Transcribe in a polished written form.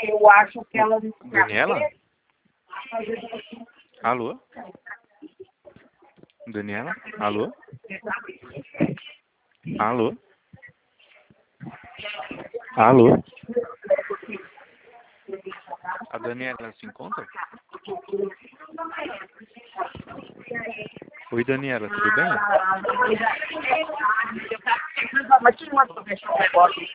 eu acho que ela... Daniela? Alô? Daniela? Alô? Alô? Alô? A Daniela se encontra? Oi, Daniela, tudo bem? Mas que mandou deixar um negócio